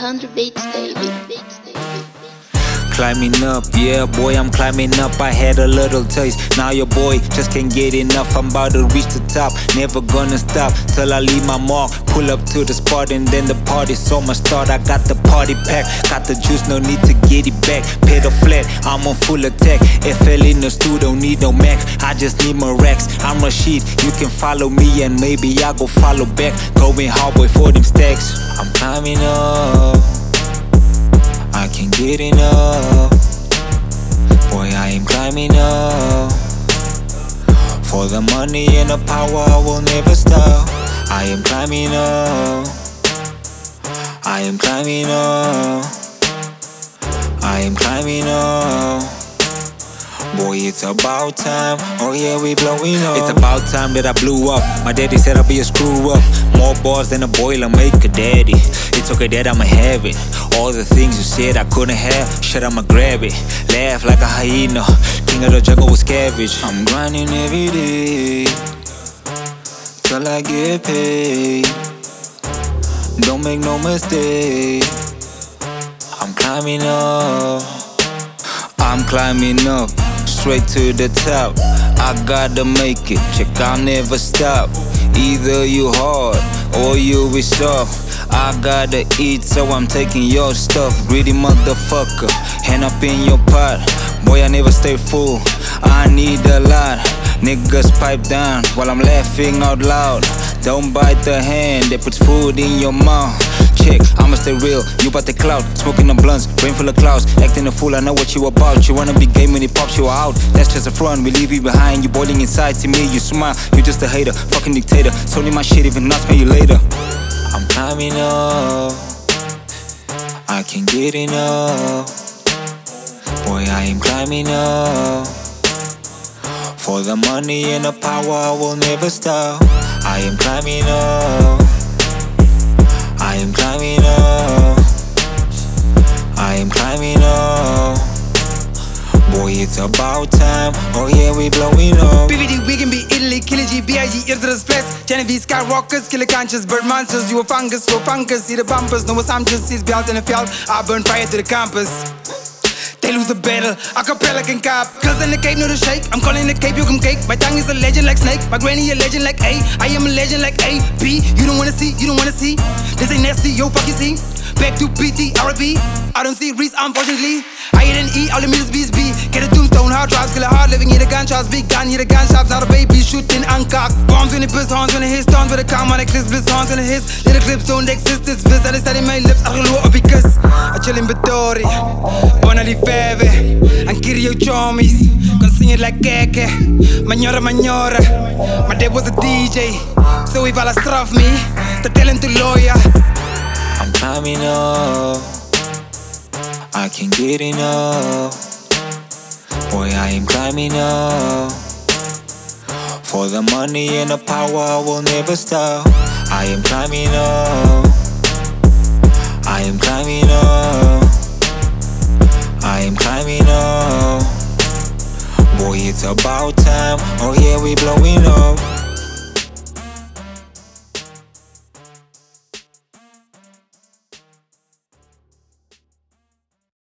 100 beats, baby. Climbing up, yeah boy, I'm climbing up. I had a little taste, now your boy just can't get enough. I'm about to reach the top, never gonna stop till I leave my mark. Pull up to the spot and then the party's almost start. I got the party pack, got the juice, no need to get it back. Pedal flat, I'm on full attack. FL in the studio, don't need no Mac, I just need my racks. I'm Rashid, you can follow me and maybe I go follow back. Going hard boy for them stacks. I'm climbing up, I can't get enough. Boy, I am climbing up. For the money and the power, I will never stop. I am climbing up, I am climbing up, I am climbing up. Boy, it's about time, oh yeah, we blowing up. It's about time that I blew up. My daddy said I'll be a screw up. More bars than a Boilermaker, daddy. It's okay that I'ma have it. All the things you said I couldn't have, shit, I'ma grab it. Laugh like a hyena, king of the jungle with scavenge. I'm grinding every day till I get paid. Don't make no mistake, I'm climbing up, I'm climbing up, straight to the top. I gotta make it, check, I'll never stop. Either you hard or you be soft. I gotta eat, so I'm taking your stuff. Greedy motherfucker, hand up in your pot. Boy, I never stay full, I need a lot. Niggas pipe down while I'm laughing out loud. Don't bite the hand that puts food in your mouth. Check, I'ma stay real, you bout the clout. Smoking the blunts, brain full of clouds. Acting a fool, I know what you about. You wanna be gay when it pops you out. That's just a front, we leave you behind. You boiling inside, see me, you smile. You just a hater, fucking dictator. Solely my shit, even not pay you later. I'm climbing up, I can't get enough. Boy, I am climbing up. For the money and the power, I will never stop. I am climbing up, I am climbing up, I am climbing up. Boy, it's about time, oh yeah, we blowing up. PVD, we can be Italy, Killer G, B.I.G, Irthras Press. Genevieve, Skywalkers, Killer Conscious, Bird Monsters. You a fungus, so funkers, see the bumpers. No assumptions, he's built in the field. I burn fire to the campus. They lose the battle, acapella can cop. Cause in the cape, know the shake. I'm calling the cape, you can cake. My tongue is a legend like Snake. My granny a legend like A. I am a legend like A. B. You don't wanna see, you don't wanna see. This ain't nasty, yo, fuck you see. Back to PT, R.I.P. I don't see Reese, unfortunately. I eat and eat, all the meals bees be. Get a tombstone, hard drives, kill a hard living. Hear the gunshots, big gun, hear the gunshots. Out of baby, shooting uncocked. Bombs when it piss, horns when it hits. Storms with a calm on the clips, bliss, horns when it hits. Little clips don't exist, it's bliss. I decided my lips, I don't know what because I chill in Vittori, buona di feve. Anche io chomis, consegno la keke. Magnora, magnora. My dad was a DJ, so if I straff me, the talent to lawyer. I'm climbing up, I can't get enough. Boy, I am climbing up. For the money and the power, I will never stop. I am climbing up, I am climbing up, I am climbing up. Boy, it's about time, oh yeah, we blowing up.